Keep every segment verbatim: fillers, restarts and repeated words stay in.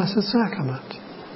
Blessed Sacrament.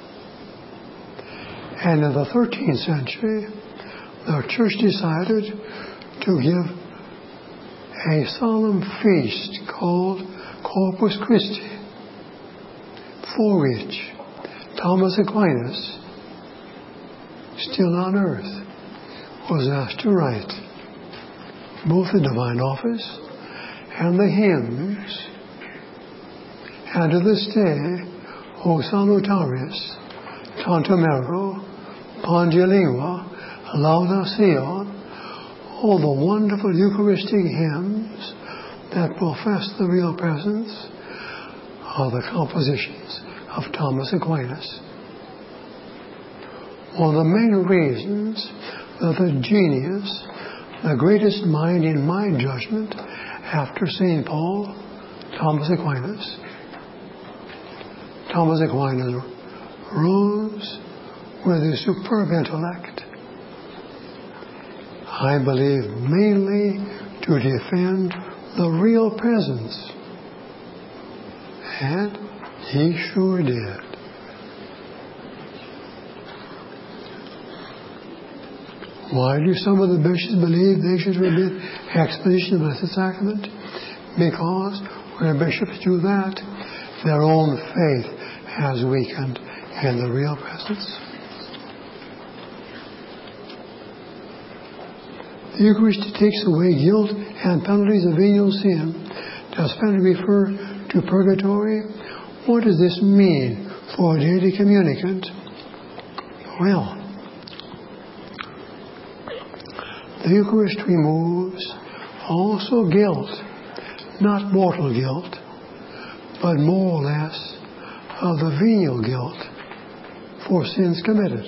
And in the thirteenth century, the Church decided to give a solemn feast called Corpus Christi, for which Thomas Aquinas, still on earth, was asked to write both the Divine Office and the hymns. And to this day, O Salutaris, Tantum Ergo, Pandia Lingua, Lauda Sion, all the wonderful Eucharistic hymns that profess the real presence are the compositions of Thomas Aquinas. One of the main reasons that the genius, the greatest mind in my judgment after Saint Paul, Thomas Aquinas, Thomas Aquinas rose with a superb intellect, I believe mainly to defend the real presence. And he sure did. Why do some of the bishops believe they should forbid exposition of the Blessed Sacrament? Because when bishops do that, their own faith has weakened in the real presence. The Eucharist takes away guilt and penalties of venial sin. Does penalty refer to purgatory? What does this mean for a daily communicant? Well, the Eucharist removes also guilt, not mortal guilt, but more or less of the venial guilt for sins committed.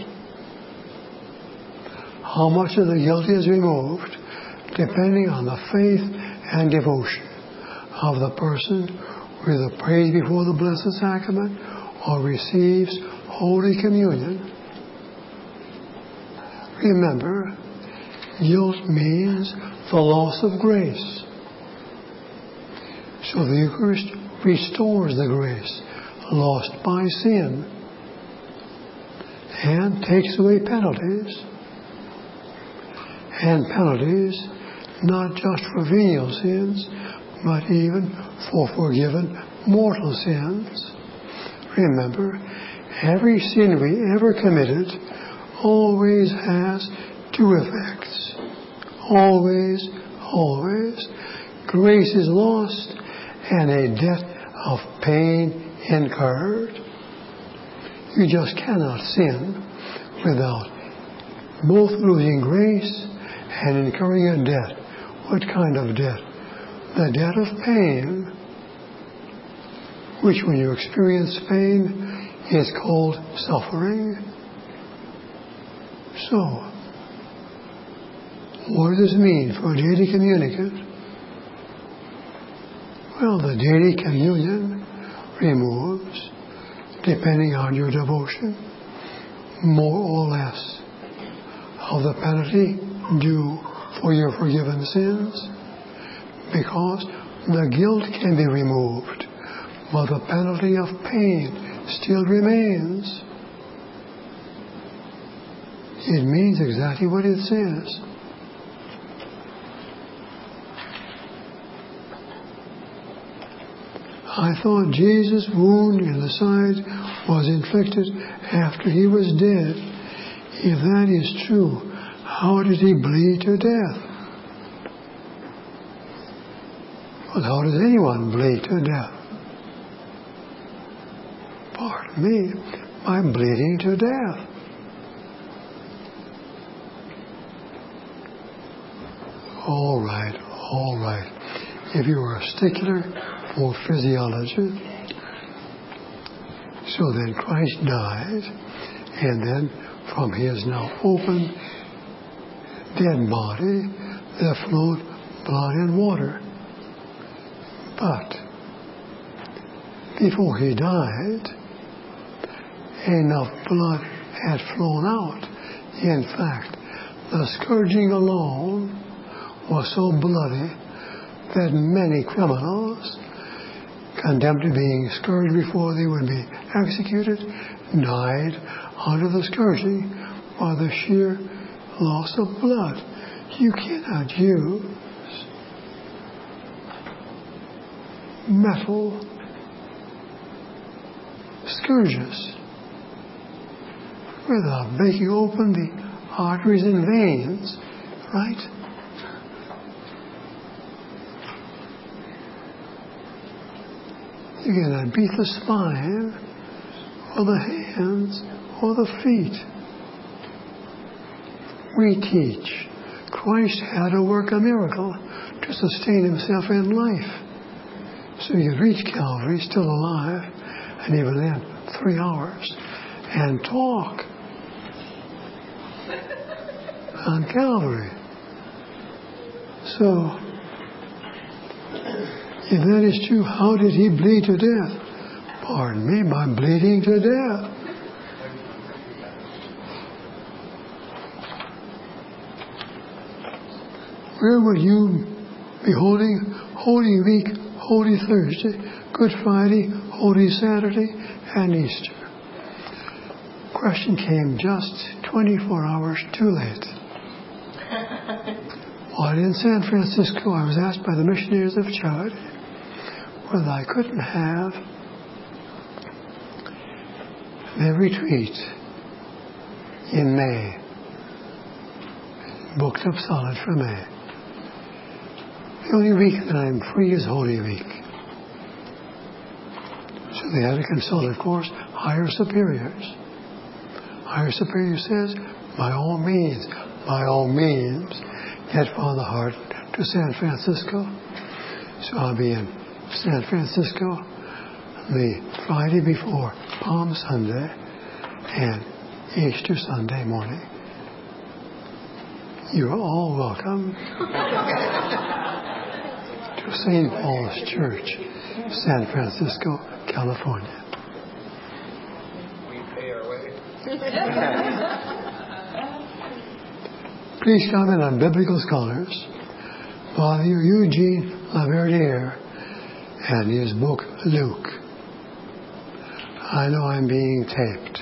How much of the guilt is removed depending on the faith and devotion of the person who either prays before the Blessed Sacrament or receives Holy Communion. Remember, guilt means the loss of grace. So the Eucharist restores the grace lost by sin and takes away penalties. And penalties not just for venial sins, but even for forgiven mortal sins. Remember, every sin we ever committed always has two effects. Always, always. Grace is lost and a debt of pain incurred. You just cannot sin without both losing grace and incurring a debt. What kind of debt? The debt of pain, which when you experience pain is called suffering. So, what does this mean for a daily communicant? Well, the daily communion removes, depending on your devotion, more or less of the penalty due for your forgiven sins, because the guilt can be removed, but the penalty of pain still remains. It means exactly what it says. I thought Jesus' wound in the side was inflicted after he was dead. If that is true, how did he bleed to death? Well, how does anyone bleed to death? Pardon me, by bleeding to death. All right, all right. If you are a stickler for physiology, so then Christ died, and then from his now open, dead body, there flowed blood and water. But before he died, enough blood had flown out. In fact, the scourging alone was so bloody that many criminals condemned to being scourged before they would be executed, died under the scourging by the sheer loss of blood. You cannot use metal scourges without breaking open the arteries and veins, right? You cannot beat the spine or the hands or the feet. We teach Christ had to work a miracle to sustain himself in life. So you reach Calvary still alive, and even then, three hours, and talk on Calvary. So, if that is true, how did he bleed to death? Pardon me, by bleeding to death. Where would you be holding Holy Week, Holy Thursday, Good Friday, Holy Saturday, and Easter? Question came just twenty-four hours too late. While in San Francisco, I was asked by the Missionaries of Charity whether I couldn't have their retreat in May, booked up solid for May. The only week that I'm free is Holy Week. So they had to consult, of course, higher superiors. Higher superior says, by all means, by all means, get Father Hart to San Francisco. So I'll be in San Francisco the Friday before Palm Sunday and Easter Sunday morning. You're all welcome to Saint Paul's Church, San Francisco, California. We pay our way. Please comment on biblical scholars, Father Eugene Laverdiere and his book Luke. I know I'm being taped.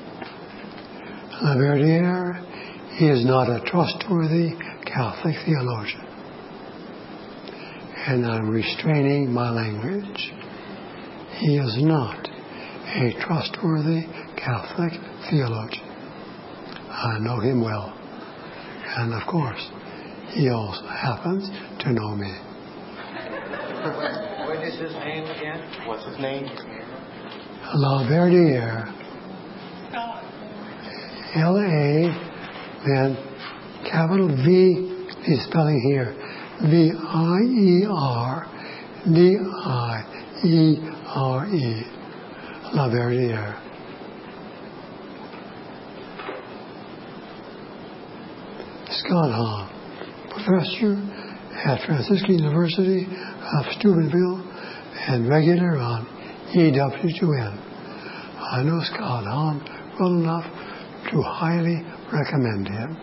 Laverdiere is not a trustworthy Catholic theologian, and I'm restraining my language. He is not a trustworthy Catholic theologian. I know him well. And of course, he also happens to know me. What is his name again? What's his name? Laverdiere. L A, then capital V, the spelling here, V I E R D I E R E. Laverdiere. Scott Hahn, professor at Franciscan University of Steubenville and regular on E W two N. I know Scott Hahn well enough to highly recommend him.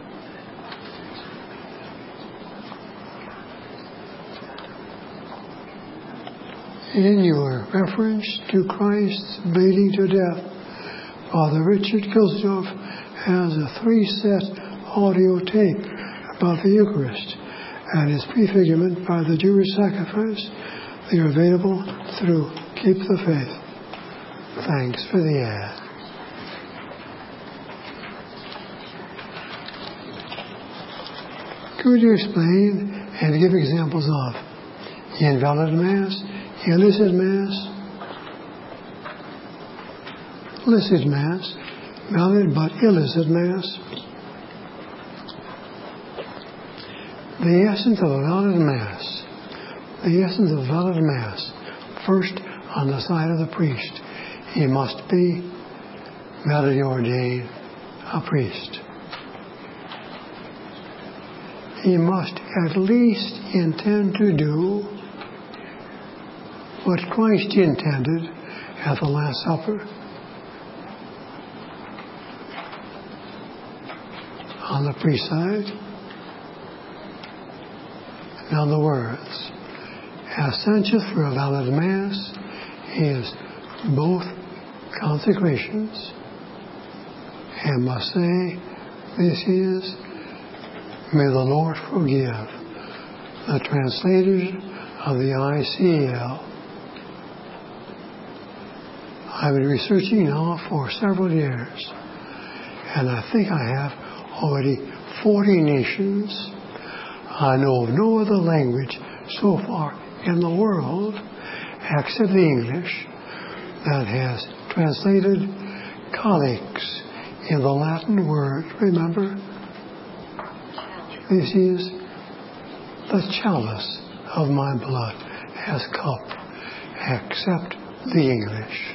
In your reference to Christ's bleeding to death, Father Richard Kilsdorf has a three-set audio tape about the Eucharist and his prefigurement by the Jewish sacrifice. They are available through Keep the Faith. Thanks for the ad. Could you explain and give examples of invalid Mass, illicit Mass, illicit Mass, valid but illicit Mass? The essence of a valid Mass, the essence of valid Mass, first on the side of the priest, he must be validly ordained a priest. He must at least intend to do what Christ intended at the Last Supper. On the priest side, now the words, essential for a valid Mass is both consecrations, and must say, this is, may the Lord forgive. The translators of the I C L. I've been researching now for several years, and I think I have already forty nations. I know of no other language so far in the world, except the English, that has translated colleagues in the Latin word. Remember? This is the chalice of my blood as cup, except the English.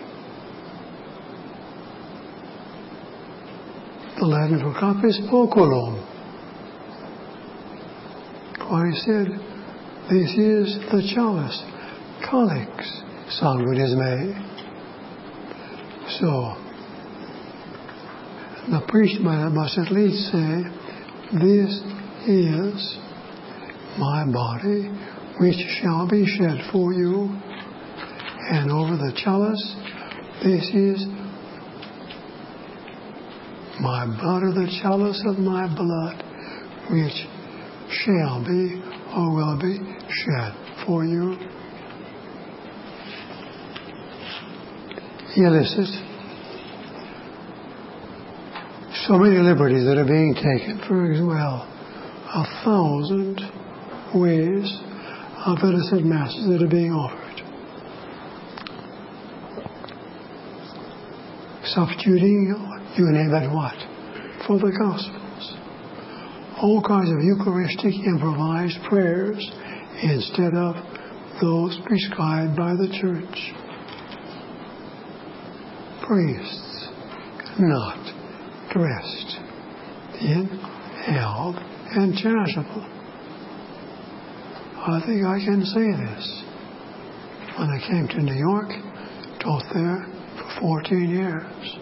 The Latin for cup is poculum. Christ said, this is the chalice, collex, sanguinisme. So, the priest must at least say, this is my body, which shall be shed for you. And over the chalice, this is my blood, or the chalice of my blood, which shall be or will be shed for you. Illicit. So many liberties that are being taken. For example, a thousand ways of innocent masses that are being offered. Substituting, you name it what? For the Gospels. All kinds of Eucharistic improvised prayers instead of those prescribed by the Church. Priests not dressed in health and chasuble. I think I can say this. When I came to New York, taught there for fourteen years.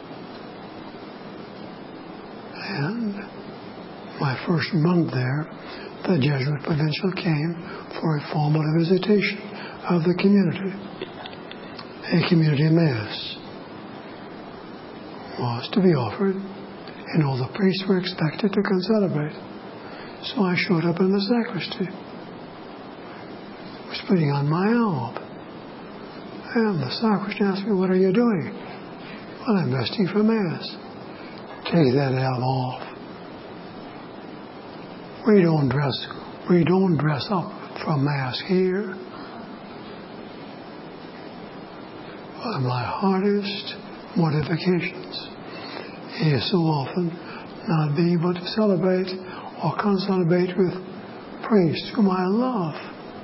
And my first month there, the Jesuit provincial came for a formal visitation of the community. A community mass was to be offered, and all the priests were expected to concelebrate. So I showed up in the sacristy. I was putting on my alb. And the sacristan asked me, what are you doing? Well, I'm resting for Mass. Take that alb off. We don't dress, we don't dress up for Mass here. One of my hardest mortifications is so often not being able to celebrate or concelebrate with priests whom I love.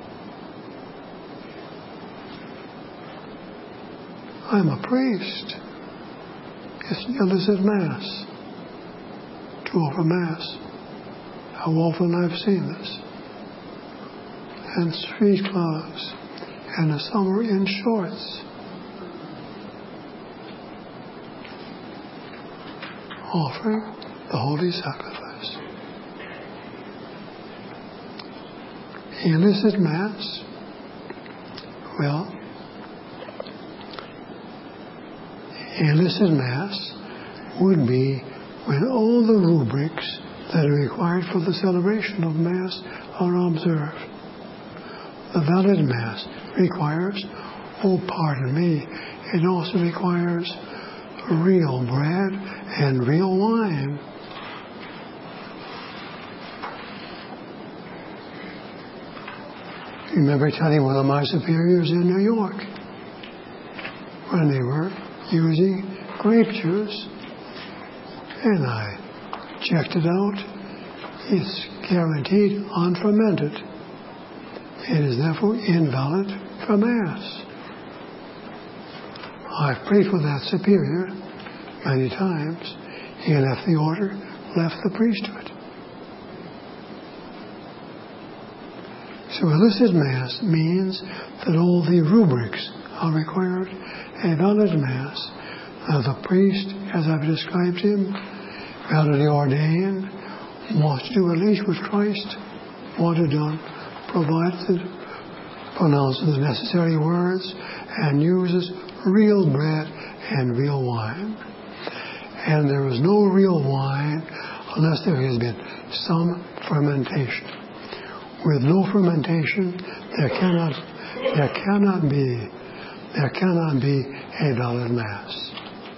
I'm a priest. It's an illicit Mass to offer Mass. How often I've seen this. And street clothes, and the summer in shorts. Offering the Holy Sacrifice. Illicit Mass. Well, illicit Mass would be when all the rubrics that are required for the celebration of Mass are observed. The valid Mass requires, oh pardon me, it also requires real bread and real wine. I remember telling one of my superiors in New York when they were using grape juice, and I checked it out. It's guaranteed unfermented. It is therefore invalid for Mass. I've prayed for that superior many times. He left the order, left the priesthood. So illicit Mass means that all the rubrics are required. A valid Mass, uh, the priest, as I've described him, validly ordained, wants to do at least what Christ wanted done, provided, pronounces the necessary words and uses real bread and real wine. And there is no real wine unless there has been some fermentation. With no fermentation, there cannot, there cannot be, there cannot be a valid Mass.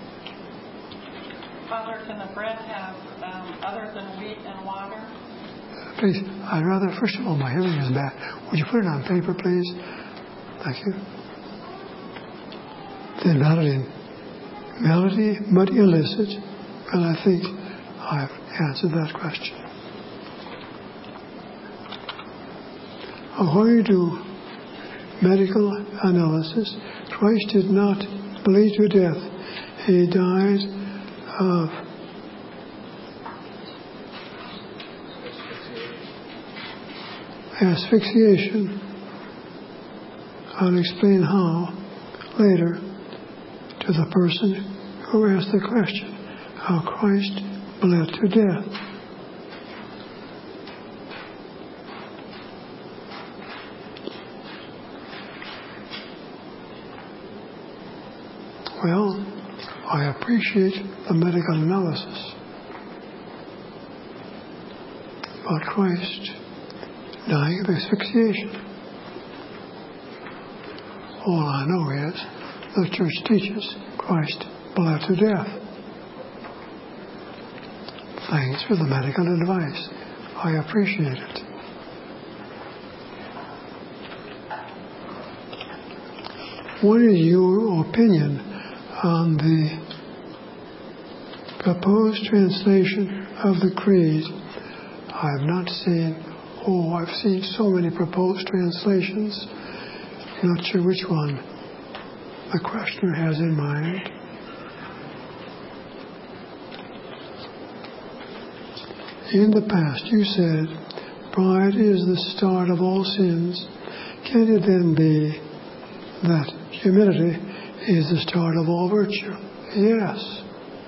Father, can the bread have um, other than wheat and water? Please, I'd rather, first of all, my hearing is bad. Would you put it on paper, please? Thank you. Then melody, melody, but illicit. And I think I've answered that question. According to medical analysis, Christ did not bleed to death. He died of asphyxiation. I'll explain how later to the person who asked the question, how Christ bled to death. Well, I appreciate the medical analysis, but Christ dying of asphyxiation. All I know is the church teaches Christ bled to death. Thanks for the medical advice. I appreciate it. What is your opinion on the proposed translation of the Creed? I've not seen, oh, I've seen so many proposed translations. Not sure which one the questioner has in mind. In the past, you said, pride is the start of all sins. Can it then be that humility is the start of all virtue? Yes.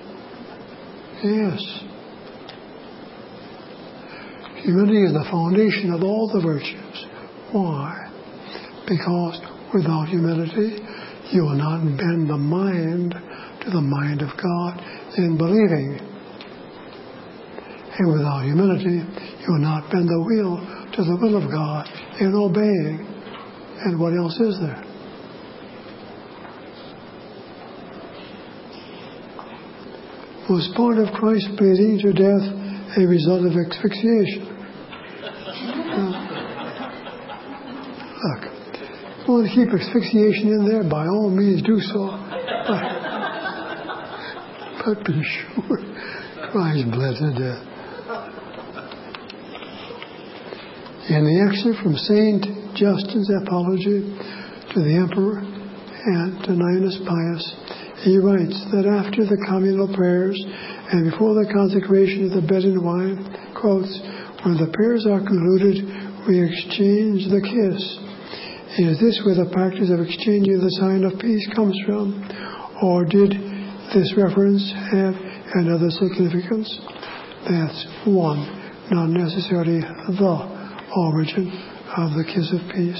Yes. Humility is the foundation of all the virtues. Why? Because without humility, you will not bend the mind to the mind of God in believing. And without humility, you will not bend the will to the will of God in obeying. And what else is there? Was part of Christ's bleeding to death a result of asphyxiation? Uh, look, if you want to keep asphyxiation in there, by all means do so. But, but be sure Christ bled to death. In the excerpt from Saint Justin's Apology to the Emperor Antoninus Pius, he writes that after the communal prayers and before the consecration of the bread and wine, quotes, when the prayers are concluded, we exchange the kiss. Is this where the practice of exchanging the sign of peace comes from? Or did this reference have another significance? That's one, not necessarily the origin of the kiss of peace.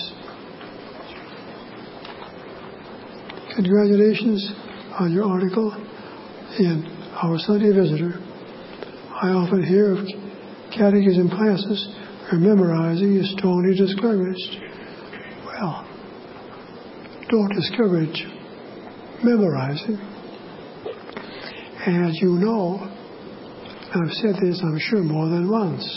Congratulations on your article in our Sunday Visitor. I often hear of catechism classes where memorizing is strongly discouraged. Well, don't discourage memorizing. As you know, I've said this, I'm sure, more than once.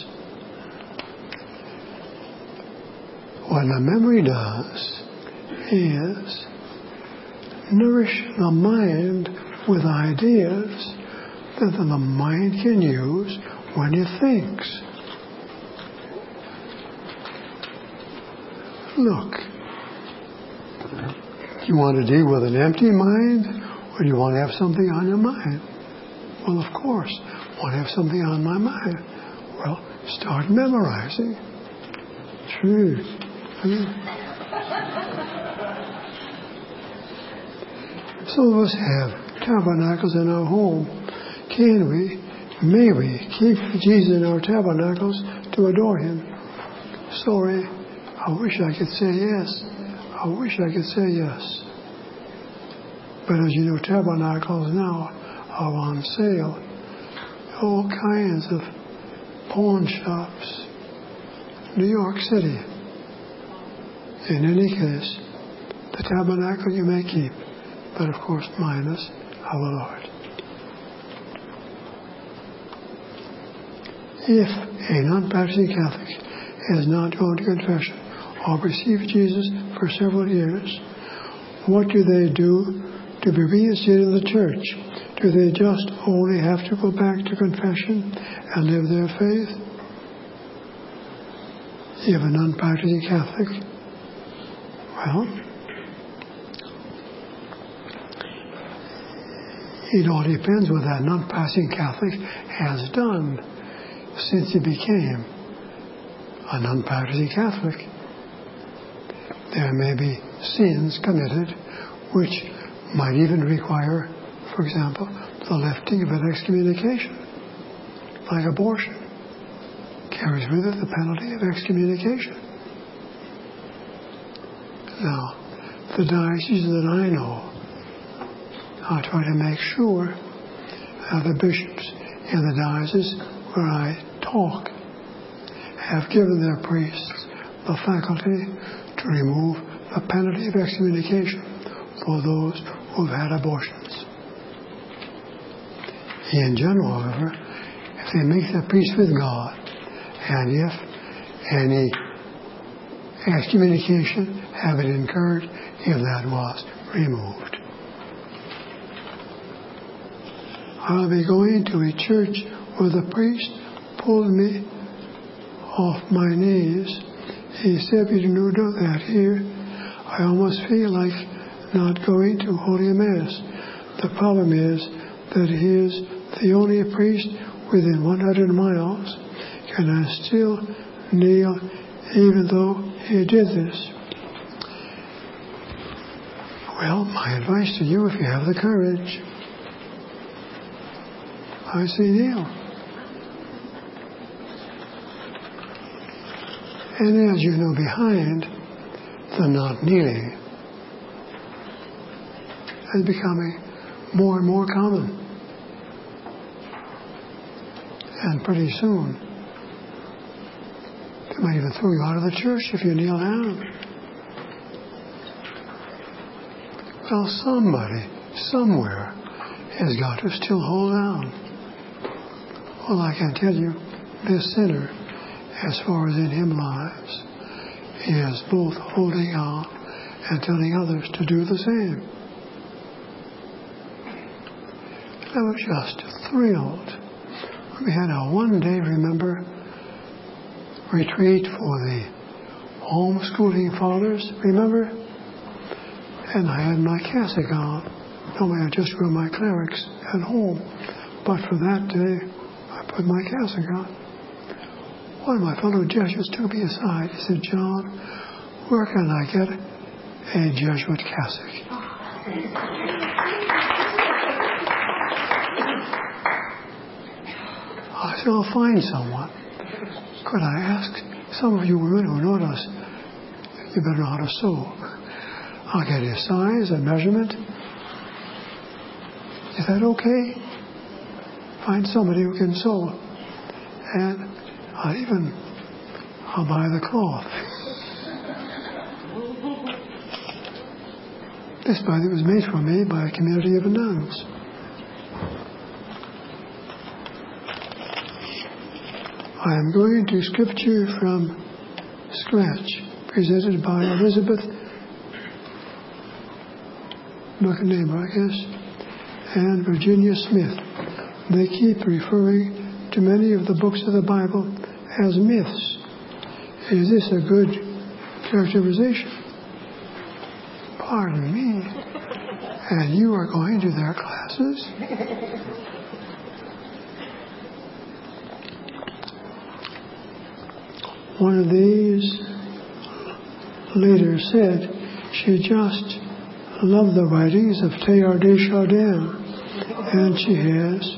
What the memory does is nourish the mind with ideas that the mind can use when it thinks. Look, you want to deal with an empty mind, or do you want to have something on your mind? Well, of course, I want to have something on my mind. Well, start memorizing. True. Some of us have tabernacles in our home. Can we, may we, keep Jesus in our tabernacles to adore Him? Sorry, I wish I could say yes, I wish I could say yes. But as you know, tabernacles now are on sale. All kinds of pawn shops. New York City. In any case, the tabernacle you may keep, but of course minus our Lord. If a non-practicing Catholic has not gone to confession or received Jesus for several years, what do they do to be reinstated in the church? Do they just only have to go back to confession and live their faith? If a non-practicing Catholic, well, it all depends what that non-practicing Catholic has done since he became a non-practicing Catholic. There may be sins committed which might even require, for example, the lifting of an excommunication, like abortion. Carries with it the penalty of excommunication. Now, the dioceses that I know are trying to make sure that the bishops in the diocese where I talk have given their priests the faculty to remove the penalty of excommunication for those who've had abortions. In general, however, if they make their peace with God, and if any excommunication had been incurred, if that was removed. I'll be going to a church where the priest pulled me off my knees. He said, "We don't do that here." I almost feel like not going to Holy Mass. The problem is that he is the only priest within one hundred miles. Can I still kneel even though he did this? Well, my advice to you, if you have the courage, I say kneel. And as you know, behind the not kneeling is becoming more and more common. And pretty soon, they might even throw you out of the church if you kneel down. Well, somebody, somewhere, has got to still hold down. Well, I can tell you, this sinner, as far as in him lies, he is both holding on and telling others to do the same. I was just thrilled. We had a one-day, remember, retreat for the homeschooling fathers, remember? And I had my cassock on. Normally I just wear my clerics at home. But for that day, I put my cassock on. One of my fellow Jesuits took me aside. He said, "John, where can I get a Jesuit cassock?" I said, "I'll find someone." Could I ask some of you women who know us, you better know how to sew. I'll get a size, a measurement. Is that okay? Find somebody who can sew. And I'll even, I'll buy the cloth. This, by the way, was made for me by a community of nuns. I am going to scripture from scratch, presented by Elizabeth McNamara, I guess, and Virginia Smith. They keep referring to many of the books of the Bible as myths. Is this a good characterization? Pardon me. And you are going to their classes? One of these later said she just loved the writings of Teilhard de Chardin, and she has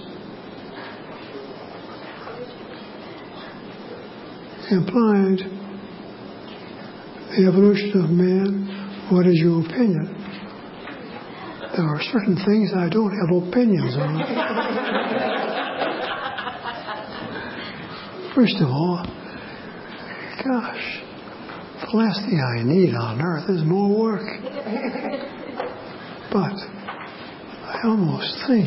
implied the evolution of man What is your opinion? There are certain things I don't have opinions on. First of all, gosh, the last thing I need on earth is more work. But I almost think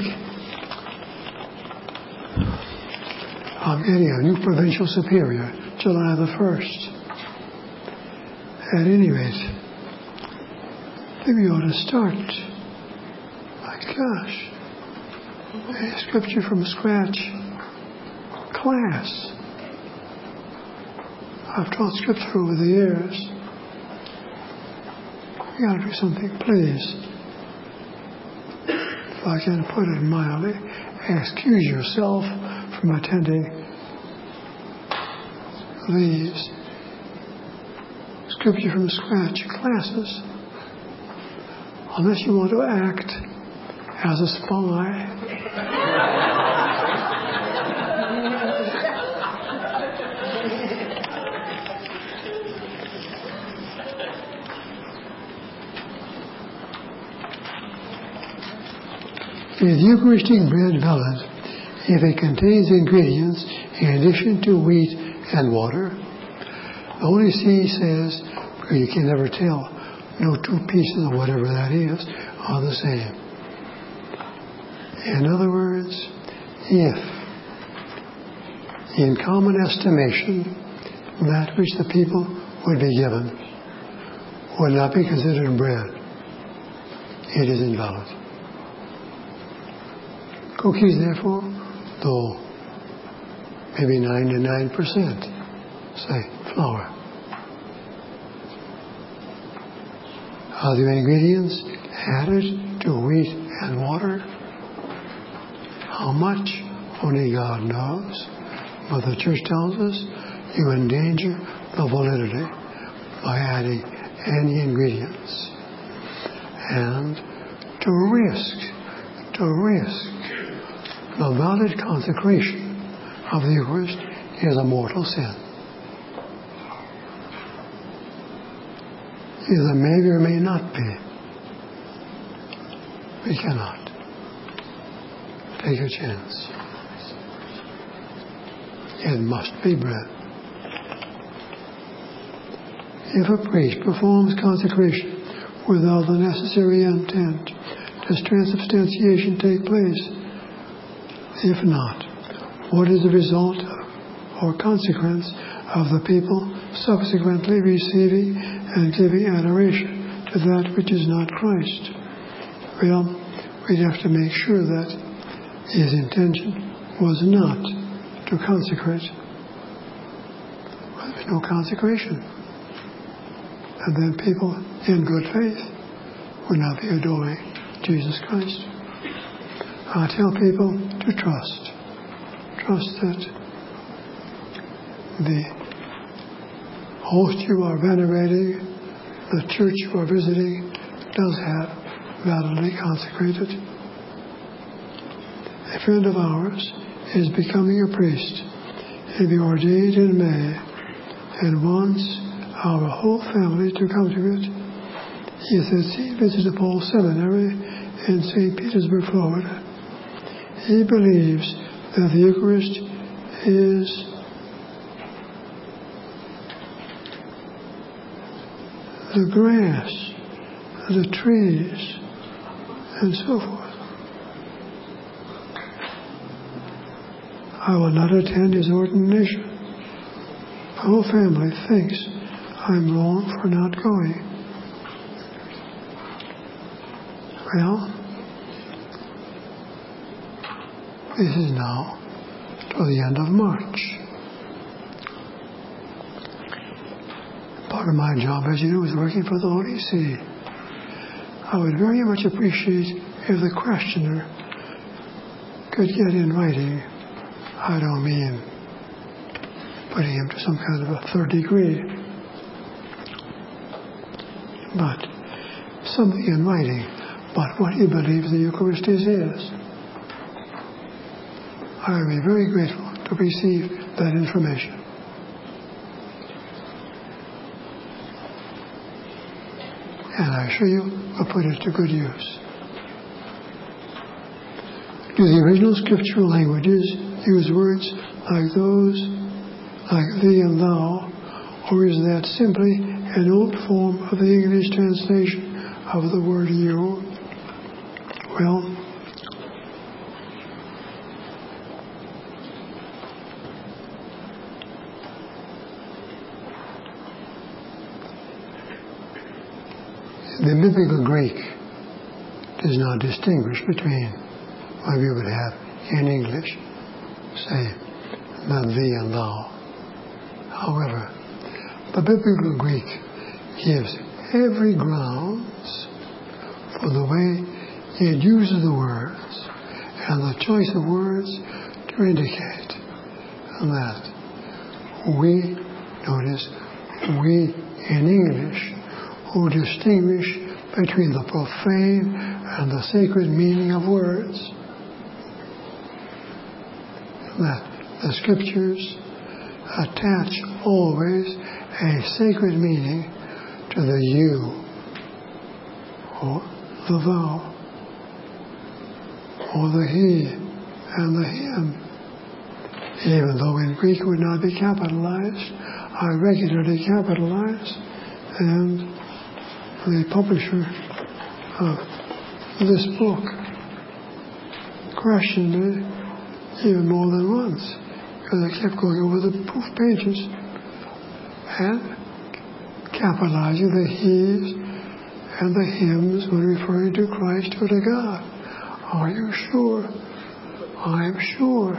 I'm getting a new provincial superior July the first. At any rate, maybe you ought to start. My gosh, a scripture from scratch class. I've taught scripture over the years. You got to do something, please. If I can put it mildly, excuse yourself from attending these scripture from scratch classes, unless you want to act as a spy. Is Eucharistic bread valid if it contains ingredients in addition to wheat and water? The Holy See says, because you can never tell, no two pieces of whatever that is are the same. In other words, if, in common estimation, that which the people would be given would not be considered bread, it is invalid. Cookies, therefore, though maybe ninety-nine percent say flour. Are the ingredients added to wheat and water? How much? Only God knows. But the church tells us you endanger the validity by adding any ingredients. And to risk, to risk the valid consecration of the Eucharist is a mortal sin. Either maybe or may not be. We cannot. Take a chance. It must be bread. If a priest performs consecration without the necessary intent, does transubstantiation take place? If not, what is the result or consequence of the people subsequently receiving and giving adoration to that which is not Christ? Well, we'd have to make sure that his intention was not to consecrate. Well, there's no consecration. And then people in good faith would not be adoring Jesus Christ. I tell people to trust. Trust that the host you are venerating, the church you are visiting, does have validly consecrated. A friend of ours is becoming a priest. He'll be ordained in May and wants our whole family to come to it. He says he visited Paul Seminary in Saint Petersburg, Florida. He believes that the Eucharist is the grass, the trees, and so forth. I will not attend his ordination. The whole family thinks I'm wrong for not going. Well, this is now to the end of March. Part of my job, as you know, is working for the Holy See. I would very much appreciate if the questioner could get in writing. I don't mean putting him to some kind of a third degree, but something in writing about what he believes the Eucharist is. I would be very grateful to receive that information. and I assure you will put it to good use. Do the original scriptural languages use words like those, like thee and thou, or is that simply an old form of the English translation of the word you? Well, the biblical Greek does not distinguish between what we would have in English, say, not thee and thou. However, the biblical Greek gives every grounds for the way it uses the words and the choice of words to indicate that we, notice, we in English who distinguish between the profane and the sacred meaning of words, that the scriptures attach always a sacred meaning to the you or the thou or the he and the him. Even though in Greek would not be capitalized, I regularly capitalize, and the publisher of this book questioned me even more than once because I kept going over the proof pages and capitalizing the he's and the hymns when referring to Christ or to God. Are you sure? I'm sure.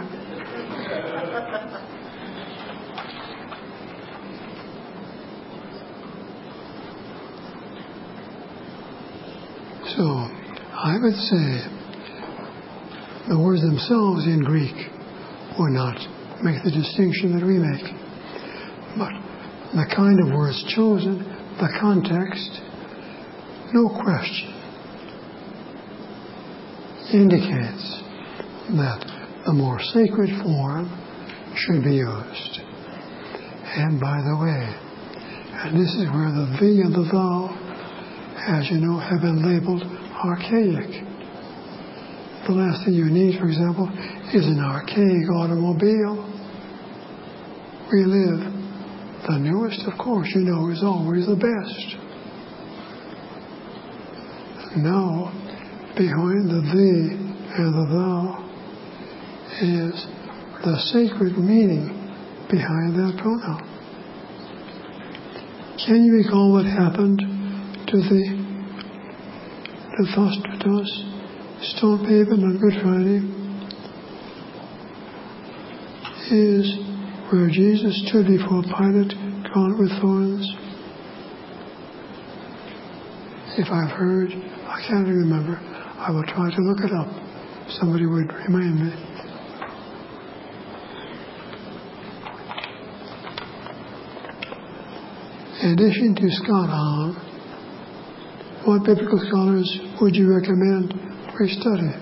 So, I would say the words themselves in Greek would not make the distinction that we make. But the kind of words chosen, the context, no question, indicates that the more sacred form should be used. And by the way, and this is where the thee and the thou, as you know, have been labeled archaic. The last thing you need, for example, is an archaic automobile. We live. The newest, of course, you know, is always the best. Now, behind the thee and the thou is the sacred meaning behind that pronoun. Can you recall what happened to the Lithostratos stone pavement on Good Friday? Is where Jesus stood before Pilate, crowned with thorns. If I've heard, I can't remember. I will try to look it up. Somebody would remind me. In addition to Scott Hahn, what biblical scholars would you recommend for study?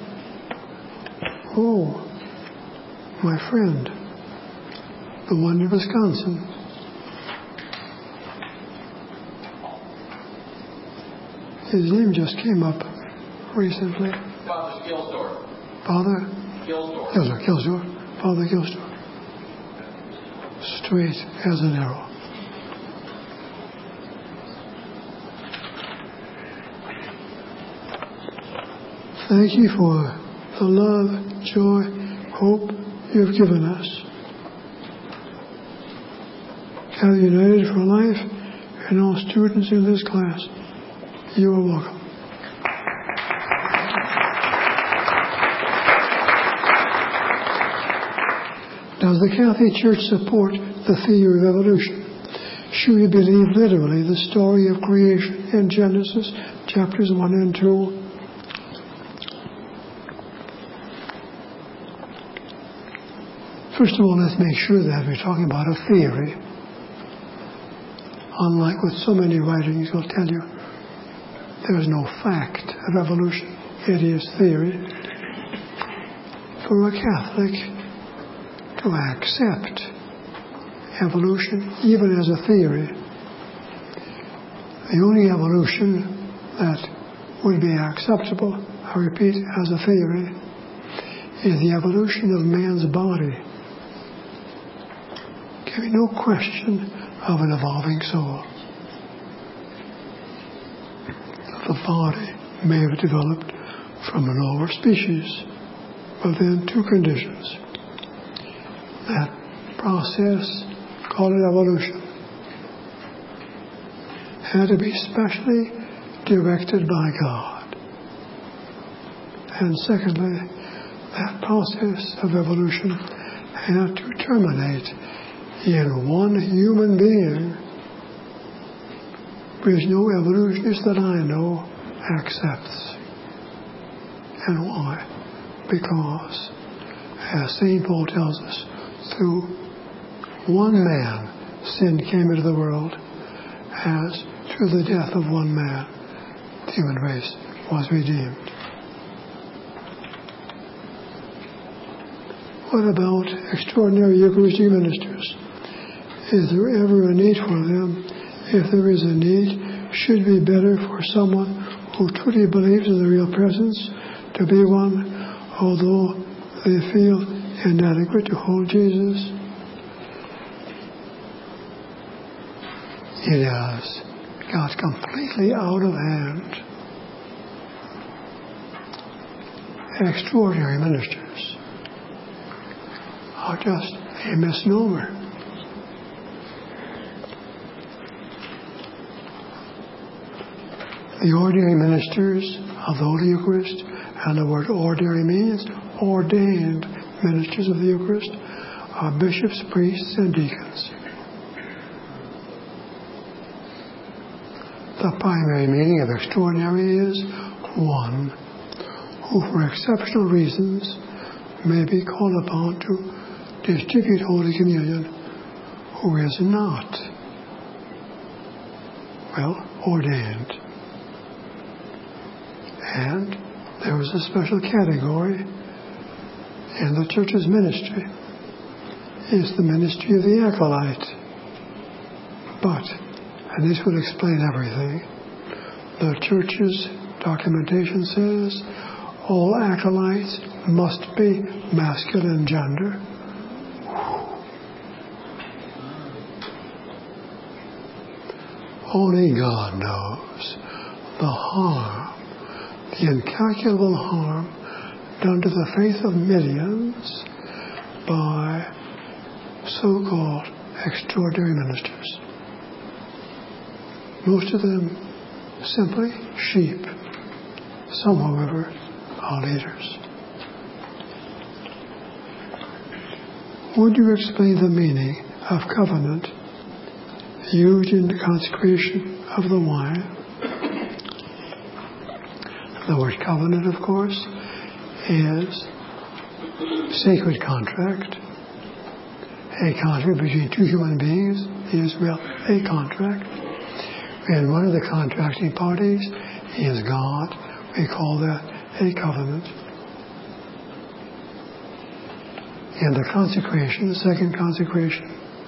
Oh, my friend, the one in Wisconsin. His name just came up recently. Father Gilsdorf. Father? Gilsdorf. Gilsdorf. Gilsdorf. Father Gilsdorf. Straight as an arrow. Thank you for the love, joy, hope you have given us. Cal United for Life and all students in this class, you are welcome. Does the Catholic Church support the theory of evolution? Should we believe literally the story of creation in Genesis chapters one and two? First of all, let's make sure that we're talking about a theory. Unlike what so many writings will tell you, there is no fact of evolution. It is theory. For a Catholic to accept evolution, even as a theory, the only evolution that would be acceptable, I repeat, as a theory, is the evolution of man's body. Give me no question of an evolving soul. The body may have developed from a lower species within two conditions. That process, called it evolution, had to be specially directed by God. And secondly, that process of evolution had to terminate in one human being, which no evolutionist that I know accepts. And why? Because, as Saint Paul tells us, through one man sin came into the world, as through the death of one man the human race was redeemed. What about extraordinary Eucharistic ministers? Is there ever a need for them? If there is a need, should it be better for someone who truly believes in the real presence to be one, although they feel inadequate to hold Jesus? It has got completely out of hand. Extraordinary ministers are just a misnomer. The ordinary ministers of the Holy Eucharist, and the word ordinary means ordained ministers of the Eucharist, are bishops, priests, and deacons. The primary meaning of extraordinary is one who, for exceptional reasons, may be called upon to distribute Holy Communion, who is not, well, ordained. And there is a special category in the Church's ministry. It's the ministry of the acolyte. But, and this would explain everything, the Church's documentation says all acolytes must be masculine gender. Only God knows the harm, the incalculable harm done to the faith of millions by so-called extraordinary ministers. Most of them simply sheep. Some, however, are leaders. Would you explain the meaning of covenant used in the consecration of the wine? The word covenant, of course, is sacred contract. A contract between two human beings is, well, a contract. And one of the contracting parties is God. We call that a covenant. And the consecration, the second consecration,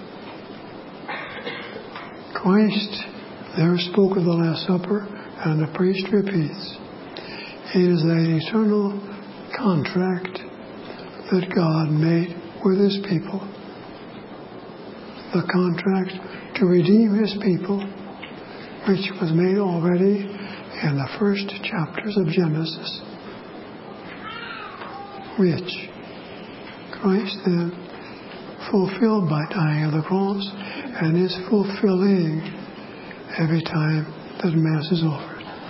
Christ there spoke of the Last Supper, and the priest repeats. It is that eternal contract that God made with His people. The contract to redeem His people, which was made already in the first chapters of Genesis, which Christ then fulfilled by dying on the cross and is fulfilling every time that Mass is offered.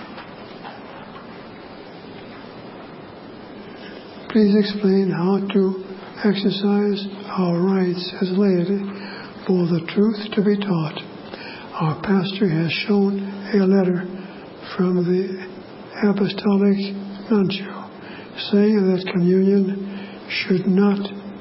Please explain how to exercise our rights as laity for the truth to be taught. Our pastor has shown a letter from the Apostolic Nuncio saying that communion should not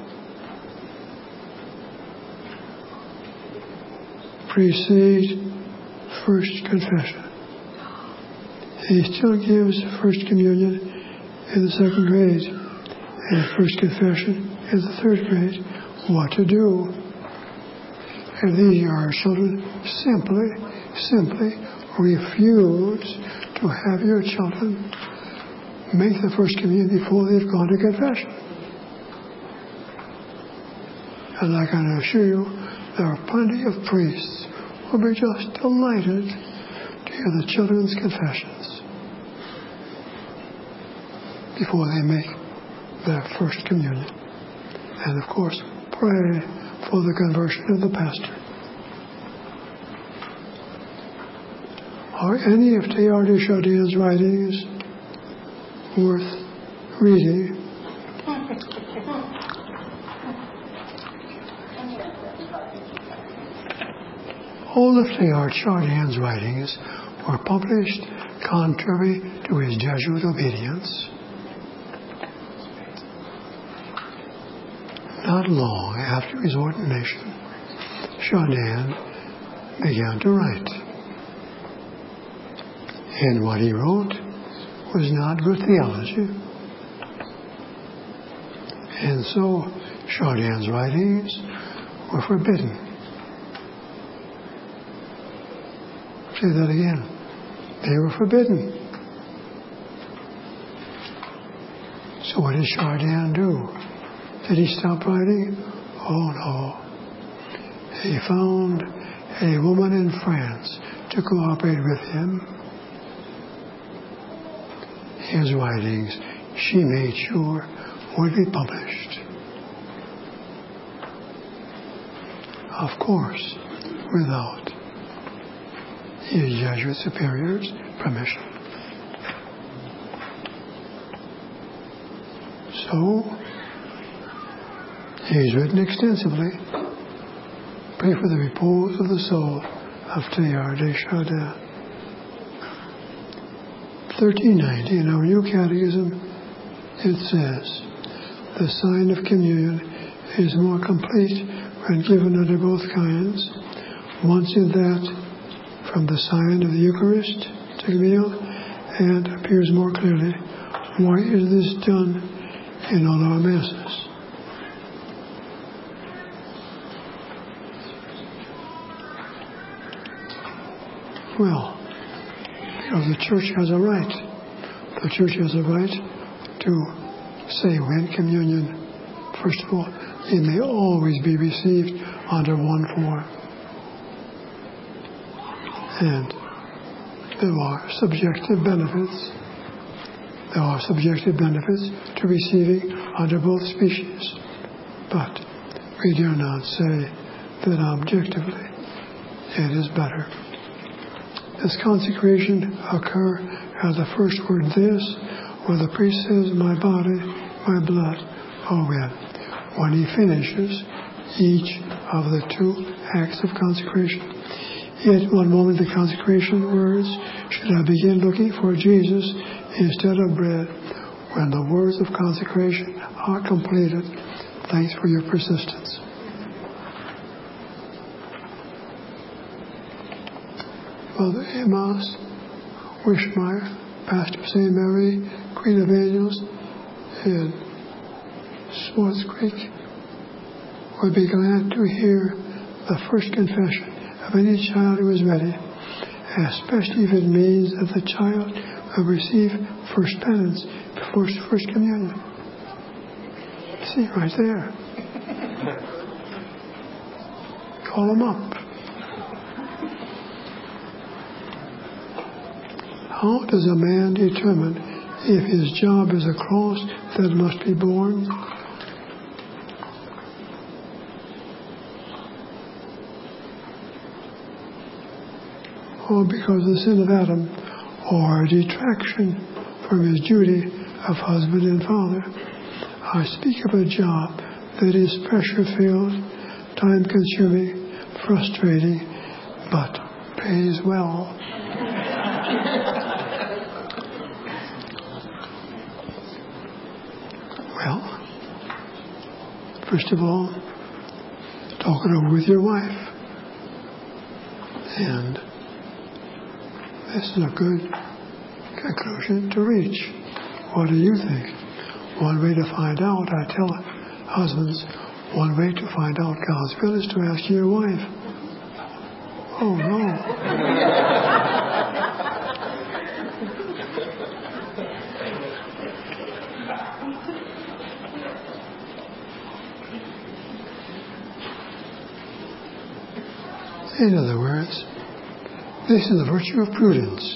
precede first confession. He still gives first communion in the second grade and first confession in the third grade. What to do? And these are children simply, simply refuse to to have your children make the first communion before they've gone to confession. And I can assure you, there are plenty of priests who will be just delighted to hear the children's confessions before they make their first communion. And of course, pray for the conversion of the pastor. Are any of Teilhard de Chardin's writings worth reading? All of Teilhard de Chardin's writings were published contrary to his Jesuit obedience. Not long after his ordination, Chardin began to write. And what he wrote was not good theology. And so Chardin's writings were forbidden. Say that again. They were forbidden. So what did Chardin do? Did he stop writing? Oh no. He found a woman in France to cooperate with him. His writings, she made sure, would be published. Of course, without his Jesuit superior's permission. So, he's written extensively. Pray for the repose of the soul of Teilhard de Chardin. thirteen ninety in our New Catechism, it says, the sign of communion is more complete when given under both kinds. Once in that, from the sign of the Eucharist to the meal, and appears more clearly. Why is this done in all our masses? Well, because the Church has a right. The Church has a right to say when communion, first of all, it may always be received under one form. And there are subjective benefits. There are subjective benefits to receiving under both species. But we dare not say that objectively it is better. Does consecration occur at the first word this, or the priest says, my body, my blood, or when? When he finishes each of the two acts of consecration. Yet one moment the consecration words, should I begin looking for Jesus instead of bread? When the words of consecration are completed, thanks for your persistence. Father Amos Wishmeyer, pastor of Saint Mary, Queen of Angels in Swartz Creek, would be glad to hear the first confession of any child who is ready, especially if it means that the child will receive first penance before first communion. See, right there. Call them up. How does a man determine if his job is a cross that must be borne? Or because the sin of Adam, or a detraction from his duty of husband and father? I speak of a job that is pressure-filled, time-consuming, frustrating, but pays well. Well, first of all, talk it over with your wife. And this is a good conclusion to reach. What do you think? One way to find out, I tell husbands, one way to find out God's will is to ask your wife. Oh, no. In other words, this is the virtue of prudence.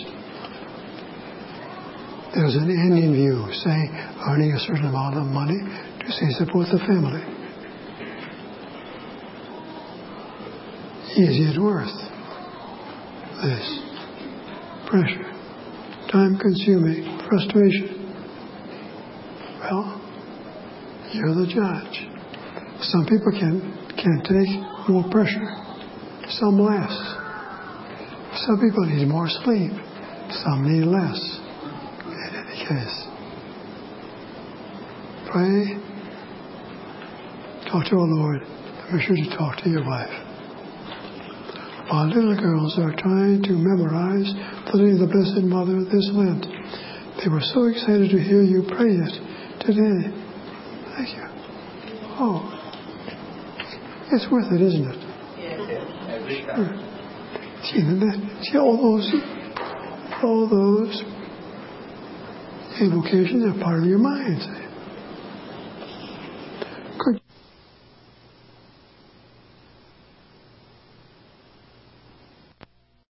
There's an end in view, say, earning a certain amount of money to, say, support the family. Is it worth this pressure, time-consuming frustration? Well, you're the judge. Some people can can take more pressure, some less. Some people need more sleep, some need less. In any case, pray, talk to our Lord, and be sure to talk to your wife. Our little girls are trying to memorize the name of the Blessed Mother this Lent. They were so excited to hear you pray it today. Thank you. Oh, it's worth it, isn't it? Yes. Sure. See, that, see all those, all those invocations are part of your mind. See? Good.